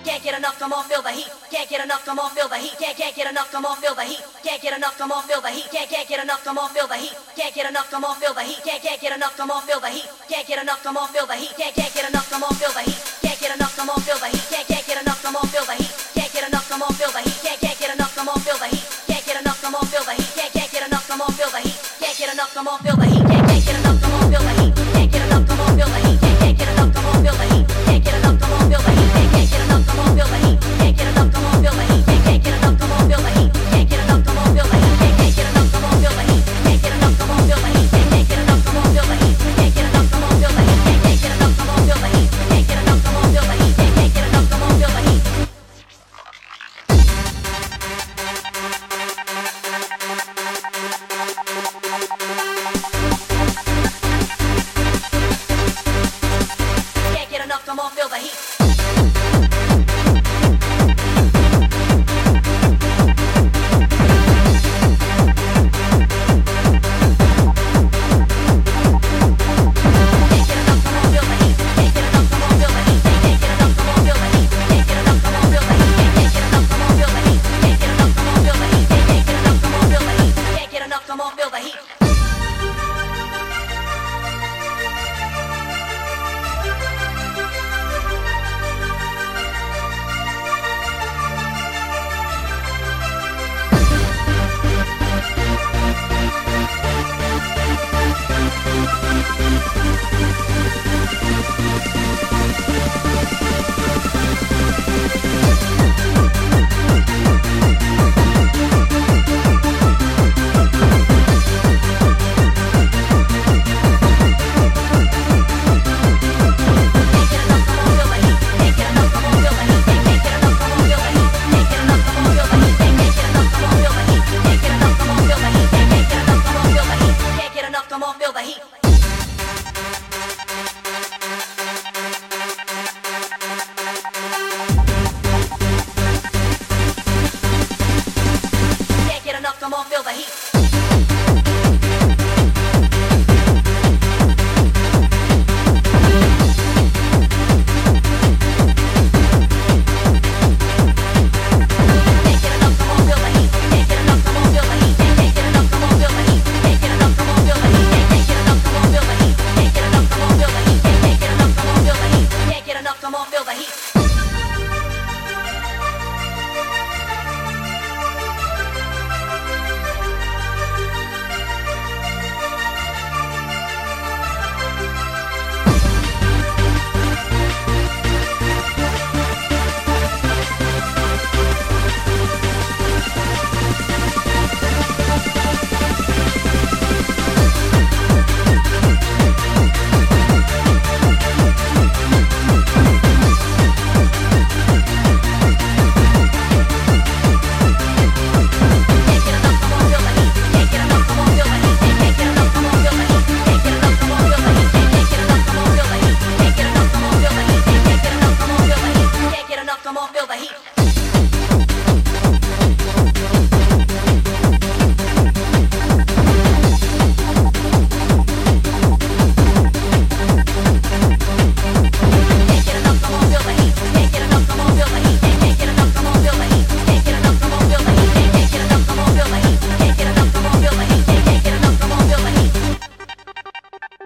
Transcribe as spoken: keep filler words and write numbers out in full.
can't get enough, come on, feel the heat, can't get enough, come on, feel the heat, can't, can't get enough, come on, feel the heat, can't get enough, come on, feel the heat, can't, can't get enough, come on, feel the heat, can't get enough, come on, feel the heat, can't, can't get enough, come on, feel the heat, can't get enough, come on, feel the heat, can't, can't get enough, come on, feel the heat, can't get enough, come on, feel the heat, can't, can't get